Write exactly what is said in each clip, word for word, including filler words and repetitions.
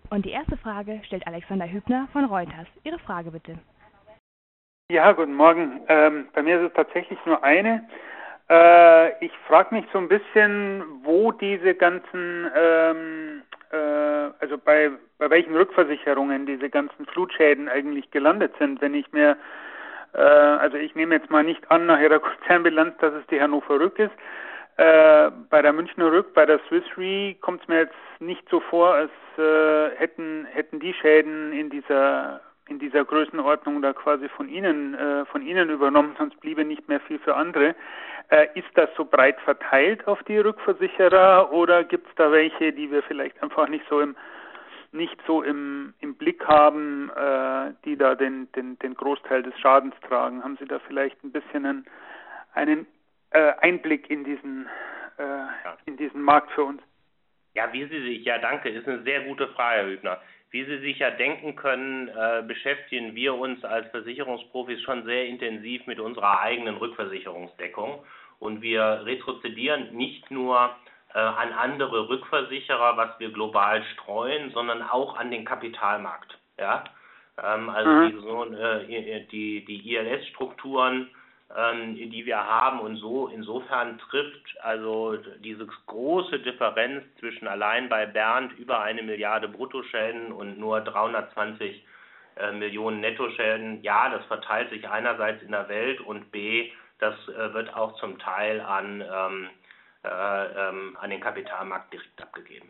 Und die erste Frage stellt Alexander Hübner von Reuters. Ihre Frage bitte. Ja, guten Morgen. Ähm, bei mir ist es tatsächlich nur eine. Äh, ich frage mich so ein bisschen, wo diese ganzen, ähm, äh, also bei, bei welchen Rückversicherungen diese ganzen Flutschäden eigentlich gelandet sind. Wenn ich mir, äh, also ich nehme jetzt mal nicht an nach Ihrer Konzernbilanz, dass es die Hannover Rück ist. Äh, bei der Münchner Rück, bei der Swiss Re kommt es mir jetzt nicht so vor, als äh, hätten hätten die Schäden in dieser in dieser Größenordnung da quasi von Ihnen äh, von Ihnen übernommen, sonst bliebe nicht mehr viel für andere. Äh, ist das so breit verteilt auf die Rückversicherer oder gibt es da welche, die wir vielleicht einfach nicht so im nicht so im im Blick haben, äh, die da den den den Großteil des Schadens tragen? Haben Sie da vielleicht ein bisschen einen, einen äh, Einblick in diesen äh, Ja. in diesen Markt für uns? Ja, wie Sie sich, ja danke, ist eine sehr gute Frage, Herr Hübner. Wie Sie sich ja denken können, äh, beschäftigen wir uns als Versicherungsprofis schon sehr intensiv mit unserer eigenen Rückversicherungsdeckung. Und wir retrozedieren nicht nur äh, an andere Rückversicherer, was wir global streuen, sondern auch an den Kapitalmarkt. Ja? Ähm, also Mhm. die, so, äh, die, die I L S-Strukturen, ähm, die wir haben, und so insofern trifft also diese große Differenz zwischen allein bei Bernd über eine Milliarde Bruttoschäden und nur dreihundertzwanzig äh, Millionen Nettoschäden. Ja, das verteilt sich einerseits in der Welt und B, das äh, wird auch zum Teil an, ähm, äh, ähm, an den Kapitalmarkt direkt abgegeben.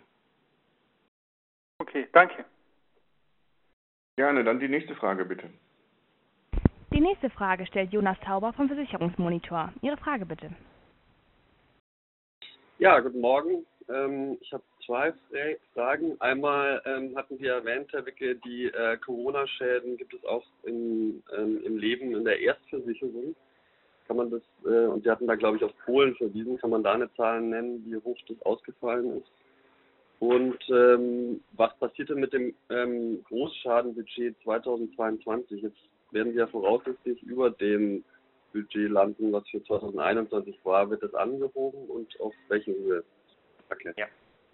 Okay, danke. Gerne, dann die nächste Frage bitte. Die nächste Frage stellt Jonas Tauber vom Versicherungsmonitor. Ihre Frage bitte. Ja, guten Morgen. Ähm, ich habe zwei Fragen. Einmal ähm, hatten Sie erwähnt, Herr Wicke, die äh, Corona-Schäden gibt es auch in, ähm, im Leben in der Erstversicherung. Kann man das, äh, und Sie hatten da, glaube ich, auf Polen verwiesen, kann man da eine Zahl nennen, wie hoch das ausgefallen ist? Und ähm, was passierte mit dem ähm, Großschadenbudget zweitausendzweiundzwanzig? Jetzt werden wir voraussichtlich über dem Budget landen, was für zweitausendeinundzwanzig war. Wird das angehoben und auf welche Höhe? Okay. Ja.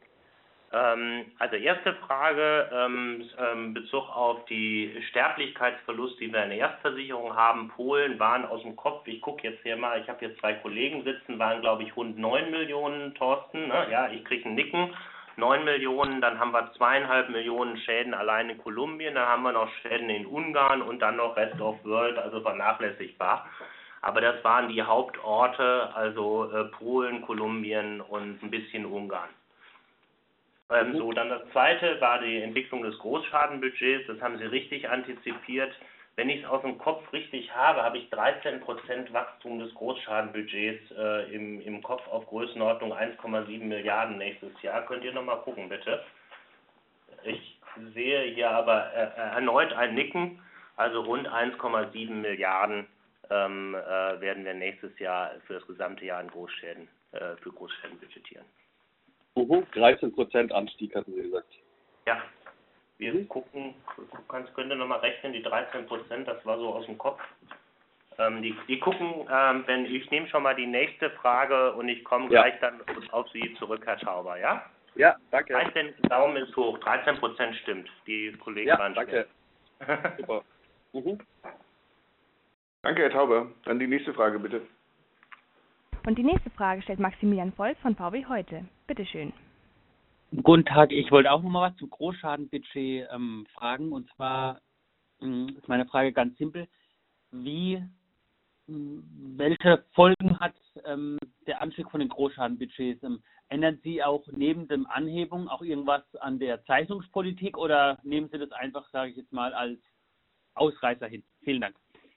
Ähm, also erste Frage, ähm, ähm, Bezug auf die Sterblichkeitsverlust, die wir in der Erstversicherung haben. Polen waren aus dem Kopf, ich gucke jetzt hier mal, ich habe hier zwei Kollegen sitzen, waren glaube ich rund neun Millionen, Thorsten, ne? Ja, ich kriege ein Nicken. neun Millionen, dann haben wir zweieinhalb Millionen Schäden allein in Kolumbien, dann haben wir noch Schäden in Ungarn und dann noch Rest of World, also vernachlässigbar. Aber das waren die Hauptorte, also äh, Polen, Kolumbien und ein bisschen Ungarn. Ähm, so, dann das zweite war die Entwicklung des Großschadenbudgets, das haben Sie richtig antizipiert. Wenn ich es aus dem Kopf richtig habe, habe ich dreizehn Prozent Wachstum des Großschadenbudgets äh, im, im Kopf auf Größenordnung eins Komma sieben Milliarden nächstes Jahr. Könnt ihr nochmal gucken, bitte? Ich sehe hier aber äh, erneut ein Nicken, also rund eins Komma sieben Milliarden ähm, äh, werden wir nächstes Jahr für das gesamte Jahr in Großschäden, äh, für Großschäden budgetieren. Uh-huh. dreizehn Prozent Anstieg, hatten Sie gesagt. Ja. Wir mhm. gucken, kannst, könnt ihr nochmal rechnen, die dreizehn Prozent, das war so aus dem Kopf. Ähm, die, die gucken, ähm, wenn ich nehme schon mal die nächste Frage und ich komme Ja. gleich dann auf Sie zurück, Herr Tauber, ja? Ja, danke. dreizehn, Daumen ist hoch, dreizehn Prozent stimmt. Die Kollegen ja, waren danke. Super. Mhm. Danke, Herr Tauber. Dann die nächste Frage bitte. Und die nächste Frage stellt Maximilian Volz von V W Heute. Bitte schön. Guten Tag, ich wollte auch noch mal was zum Großschadenbudget ähm, fragen. Und zwar ähm, ist meine Frage ganz simpel. Wie, ähm, welche Folgen hat ähm, der Anstieg von den Großschadenbudgets? Ähm, ändern Sie auch neben dem Anhebung auch irgendwas an der Zeichnungspolitik oder nehmen Sie das einfach, sage ich jetzt mal, als Ausreißer hin? Vielen Dank.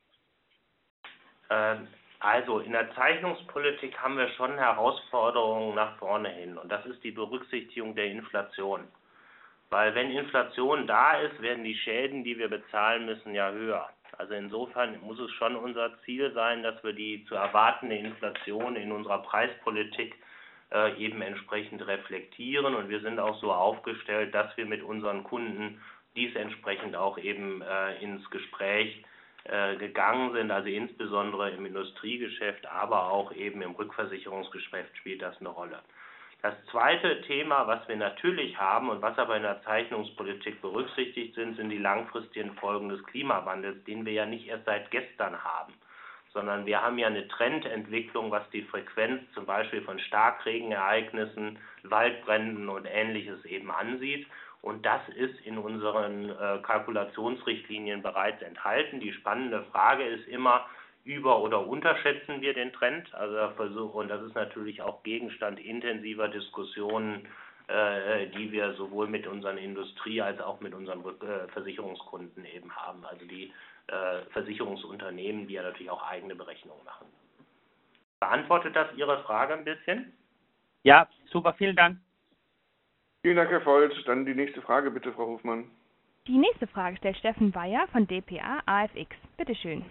Ähm. Also in der Zeichnungspolitik haben wir schon Herausforderungen nach vorne hin und das ist die Berücksichtigung der Inflation. Weil wenn Inflation da ist, werden die Schäden, die wir bezahlen müssen, ja höher. Also insofern muss es schon unser Ziel sein, dass wir die zu erwartende Inflation in unserer Preispolitik äh, eben entsprechend reflektieren und wir sind auch so aufgestellt, dass wir mit unseren Kunden dies entsprechend auch eben äh, ins Gespräch gegangen sind, also insbesondere im Industriegeschäft, aber auch eben im Rückversicherungsgeschäft spielt das eine Rolle. Das zweite Thema, was wir natürlich haben und was aber in der Zeichnungspolitik berücksichtigt sind, sind die langfristigen Folgen des Klimawandels, den wir ja nicht erst seit gestern haben, sondern wir haben ja eine Trendentwicklung, was die Frequenz zum Beispiel von Starkregenereignissen, Waldbränden und Ähnliches eben ansieht. Und das ist in unseren äh, Kalkulationsrichtlinien bereits enthalten. Die spannende Frage ist immer, über- oder unterschätzen wir den Trend? Also der Versuch, und das ist natürlich auch Gegenstand intensiver Diskussionen, äh, die wir sowohl mit unseren Industrie- als auch mit unseren äh, Versicherungskunden eben haben. Also die äh, Versicherungsunternehmen, die ja natürlich auch eigene Berechnungen machen. Beantwortet das Ihre Frage ein bisschen? Ja, super, vielen Dank. Vielen Dank, Herr Volt. Dann die nächste Frage bitte, Frau Hofmann. Die nächste Frage stellt Steffen Weyer von D P A A F X. Bitte schön.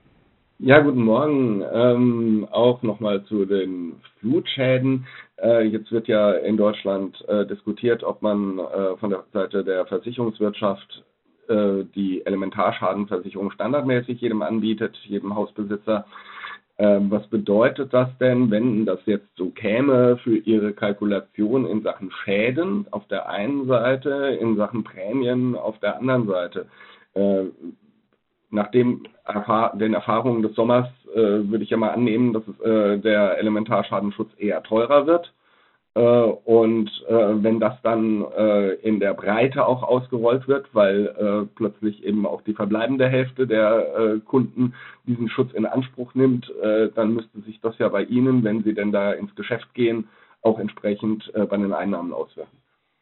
Ja, guten Morgen. Ähm, auch nochmal zu den Flutschäden. Äh, jetzt wird ja in Deutschland äh, diskutiert, ob man äh, von der Seite der Versicherungswirtschaft äh, die Elementarschadenversicherung standardmäßig jedem anbietet, jedem Hausbesitzer. Äh, was bedeutet das denn, wenn das jetzt so käme für Ihre Kalkulation in Sachen Schäden auf der einen Seite, in Sachen Prämien auf der anderen Seite? Äh, Nach dem Erfahr- den Erfahrungen des Sommers äh, würde ich ja mal annehmen, dass es, äh, der Elementarschadensschutz eher teurer wird. Äh, und äh, wenn das dann äh, in der Breite auch ausgerollt wird, weil äh, plötzlich eben auch die verbleibende Hälfte der äh, Kunden diesen Schutz in Anspruch nimmt, äh, dann müsste sich das ja bei Ihnen, wenn Sie denn da ins Geschäft gehen, auch entsprechend äh, bei den Einnahmen auswirken.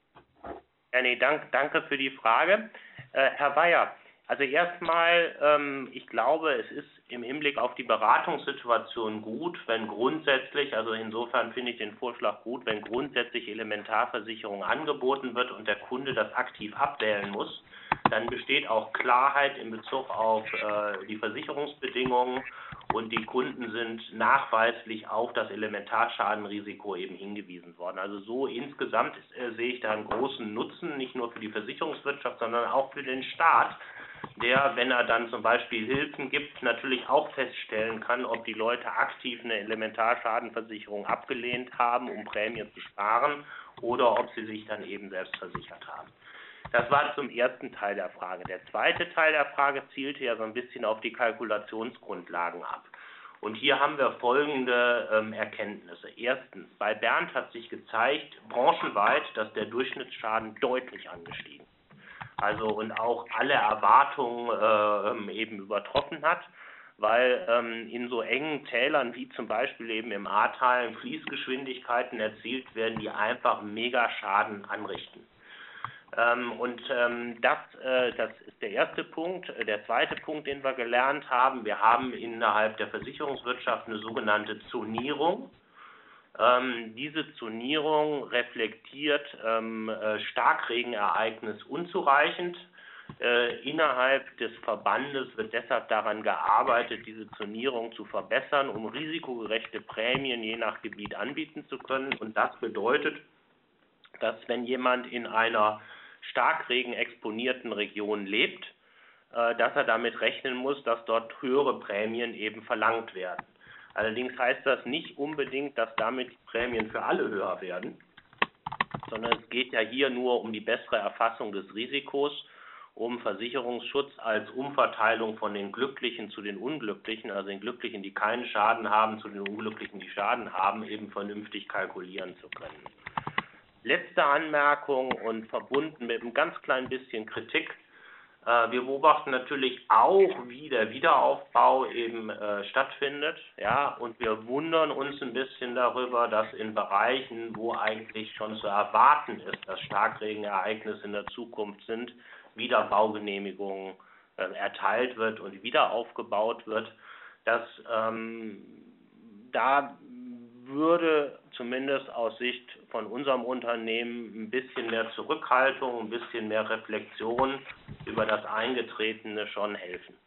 Ja, nee, dank, danke für die Frage. Äh, Herr Weyer, also erstmal, ähm, ich glaube, es ist im Hinblick auf die Beratungssituation gut, wenn grundsätzlich, also insofern finde ich den Vorschlag gut, wenn grundsätzlich Elementarversicherung angeboten wird und der Kunde das aktiv abwählen muss, dann besteht auch Klarheit in Bezug auf äh, die Versicherungsbedingungen und die Kunden sind nachweislich auf das Elementarschadenrisiko eben hingewiesen worden. Also so insgesamt äh, sehe ich da einen großen Nutzen, nicht nur für die Versicherungswirtschaft, sondern auch für den Staat, der, wenn er dann zum Beispiel Hilfen gibt, natürlich auch feststellen kann, ob die Leute aktiv eine Elementarschadenversicherung abgelehnt haben, um Prämien zu sparen, oder ob sie sich dann eben selbst versichert haben. Das war zum ersten Teil der Frage. Der zweite Teil der Frage zielte ja so ein bisschen auf die Kalkulationsgrundlagen ab. Und hier haben wir folgende ähm, Erkenntnisse. Erstens, bei Bernd hat sich gezeigt, branchenweit, dass der Durchschnittsschaden deutlich angestiegen ist. Also und auch alle Erwartungen äh, eben übertroffen hat, weil ähm, in so engen Tälern wie zum Beispiel eben im Ahrtal Fließgeschwindigkeiten erzielt werden, die einfach mega Schaden anrichten. Ähm, und ähm, das, äh, das ist der erste Punkt. Der zweite Punkt, den wir gelernt haben, wir haben innerhalb der Versicherungswirtschaft eine sogenannte Zonierung. Ähm, diese Zonierung reflektiert ähm, äh, Starkregenereignis unzureichend. Äh, innerhalb des Verbandes wird deshalb daran gearbeitet, diese Zonierung zu verbessern, um risikogerechte Prämien je nach Gebiet anbieten zu können. Und das bedeutet, dass wenn jemand in einer starkregenexponierten Region lebt, äh, dass er damit rechnen muss, dass dort höhere Prämien eben verlangt werden. Allerdings heißt das nicht unbedingt, dass damit die Prämien für alle höher werden, sondern es geht ja hier nur um die bessere Erfassung des Risikos, um Versicherungsschutz als Umverteilung von den Glücklichen zu den Unglücklichen, also den Glücklichen, die keinen Schaden haben, zu den Unglücklichen, die Schaden haben, eben vernünftig kalkulieren zu können. Letzte Anmerkung und verbunden mit einem ganz kleinen bisschen Kritik. Wir beobachten natürlich auch, wie der Wiederaufbau eben äh, stattfindet, ja, und wir wundern uns ein bisschen darüber, dass in Bereichen, wo eigentlich schon zu erwarten ist, dass Starkregenereignisse in der Zukunft sind, wieder Baugenehmigungen äh, erteilt wird und wieder aufgebaut wird, dass ähm, da würde zumindest aus Sicht von unserem Unternehmen ein bisschen mehr Zurückhaltung, ein bisschen mehr Reflexion über das Eingetretene schon helfen.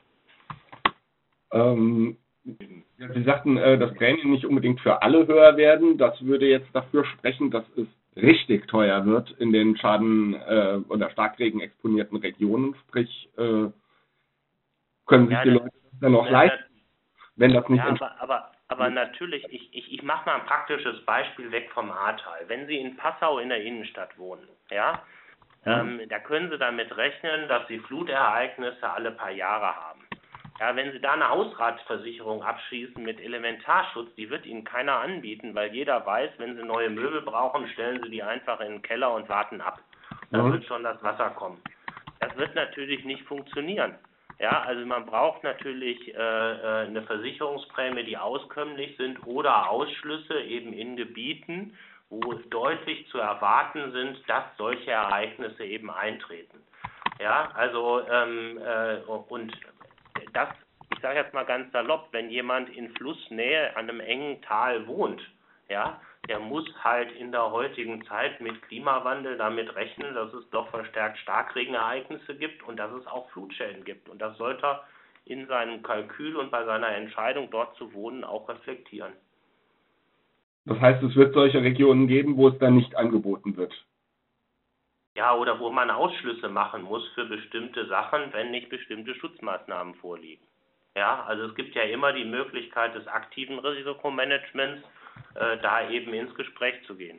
Ähm, Sie sagten, äh, dass Prämien nicht unbedingt für alle höher werden. Das würde jetzt dafür sprechen, dass es richtig teuer wird in den Schaden- äh, oder Starkregen exponierten Regionen. Sprich, äh, können sich ja, die das, Leute das dann noch ja, leisten, wenn das nicht ja, aber, aber aber natürlich, ich, ich, ich mache mal ein praktisches Beispiel weg vom Ahrtal. Wenn Sie in Passau in der Innenstadt wohnen, ja, mhm. ähm, da können Sie damit rechnen, dass Sie Flutereignisse alle paar Jahre haben. Ja, wenn Sie da eine Hausratsversicherung abschließen mit Elementarschutz, die wird Ihnen keiner anbieten, weil jeder weiß, wenn Sie neue Möbel brauchen, stellen Sie die einfach in den Keller und warten ab. Da mhm. wird schon das Wasser kommen. Das wird natürlich nicht funktionieren. Ja, also man braucht natürlich äh, eine Versicherungsprämie, die auskömmlich sind oder Ausschlüsse eben in Gebieten, wo deutlich zu erwarten sind, dass solche Ereignisse eben eintreten. Ja, also ähm, äh, und das, ich sage jetzt mal ganz salopp, wenn jemand in Flussnähe an einem engen Tal wohnt, ja, der muss halt in der heutigen Zeit mit Klimawandel damit rechnen, dass es doch verstärkt Starkregenereignisse gibt und dass es auch Flutschäden gibt. Und das sollte er in seinem Kalkül und bei seiner Entscheidung, dort zu wohnen, auch reflektieren. Das heißt, es wird solche Regionen geben, wo es dann nicht angeboten wird? Ja, oder wo man Ausschlüsse machen muss für bestimmte Sachen, wenn nicht bestimmte Schutzmaßnahmen vorliegen. Ja, also es gibt ja immer die Möglichkeit des aktiven Risikomanagements, äh, da eben ins Gespräch zu gehen.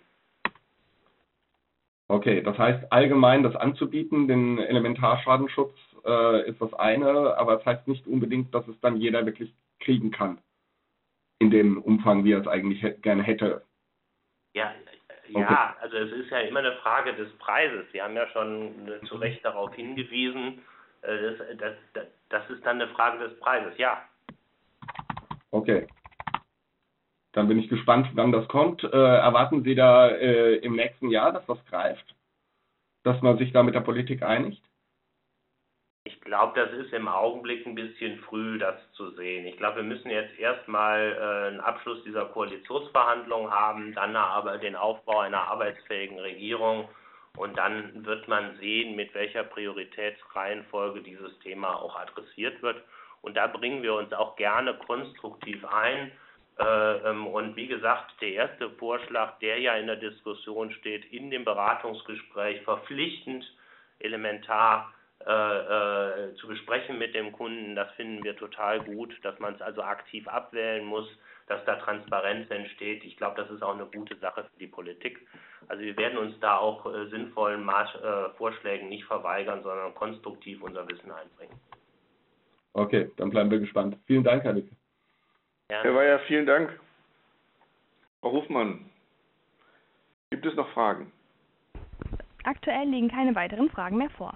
Okay, das heißt allgemein das anzubieten, den Elementarschadenschutz äh, ist das eine, aber es das heißt nicht unbedingt, dass es dann jeder wirklich kriegen kann. In dem Umfang, wie er es eigentlich hätte, gerne hätte. Ja, ja, okay. Also es ist ja immer eine Frage des Preises. Sie haben ja schon zu Recht darauf hingewiesen, das, das, das, das ist dann eine Frage des Preises, ja. Okay. Dann bin ich gespannt, wann das kommt. Äh, erwarten Sie da äh, im nächsten Jahr, dass das greift? Dass man sich da mit der Politik einigt? Ich glaube, das ist im Augenblick ein bisschen früh, das zu sehen. Ich glaube, wir müssen jetzt erstmal äh, einen Abschluss dieser Koalitionsverhandlungen haben, dann aber den Aufbau einer arbeitsfähigen Regierung und dann wird man sehen, mit welcher Prioritätsreihenfolge dieses Thema auch adressiert wird. Und da bringen wir uns auch gerne konstruktiv ein. Äh, ähm, und wie gesagt, der erste Vorschlag, der ja in der Diskussion steht, in dem Beratungsgespräch verpflichtend elementar Äh, äh, zu besprechen mit dem Kunden, das finden wir total gut, dass man es also aktiv abwählen muss, dass da Transparenz entsteht. Ich glaube, das ist auch eine gute Sache für die Politik. Also wir werden uns da auch äh, sinnvollen Maß, äh, Vorschlägen nicht verweigern, sondern konstruktiv unser Wissen einbringen. Okay, dann bleiben wir gespannt. Vielen Dank, Herr Licke. Ja. Herr Weyer, vielen Dank. Frau Hofmann, gibt es noch Fragen? Aktuell liegen keine weiteren Fragen mehr vor.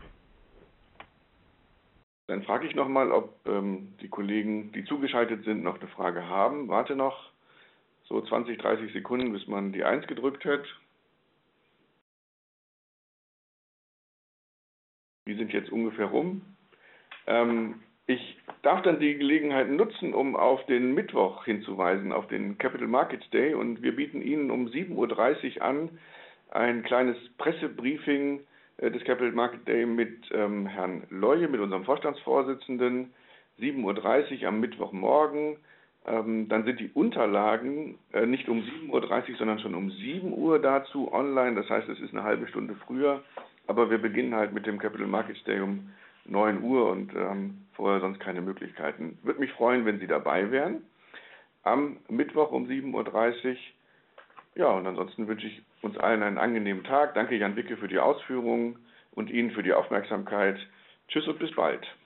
Dann frage ich nochmal, ob ähm, die Kollegen, die zugeschaltet sind, noch eine Frage haben. Warte noch so zwanzig, dreißig Sekunden, bis man die eins gedrückt hat. Die sind jetzt ungefähr rum. Ähm, ich darf dann die Gelegenheit nutzen, um auf den Mittwoch hinzuweisen, auf den Capital Markets Day. Und wir bieten Ihnen um sieben Uhr dreißig an ein kleines Pressebriefing des Capital Market Day mit ähm, Herrn Leue, mit unserem Vorstandsvorsitzenden, sieben Uhr dreißig am Mittwochmorgen. Ähm, dann sind die Unterlagen äh, nicht um sieben Uhr dreißig, sondern schon um sieben Uhr dazu online. Das heißt, es ist eine halbe Stunde früher. Aber wir beginnen halt mit dem Capital Markets Day um neun Uhr und haben ähm, vorher sonst keine Möglichkeiten. Würde mich freuen, wenn Sie dabei wären. Am Mittwoch um sieben Uhr dreißig. Ja, und ansonsten wünsche ich uns allen einen angenehmen Tag. Danke Jan Wicke für die Ausführungen und Ihnen für die Aufmerksamkeit. Tschüss und bis bald.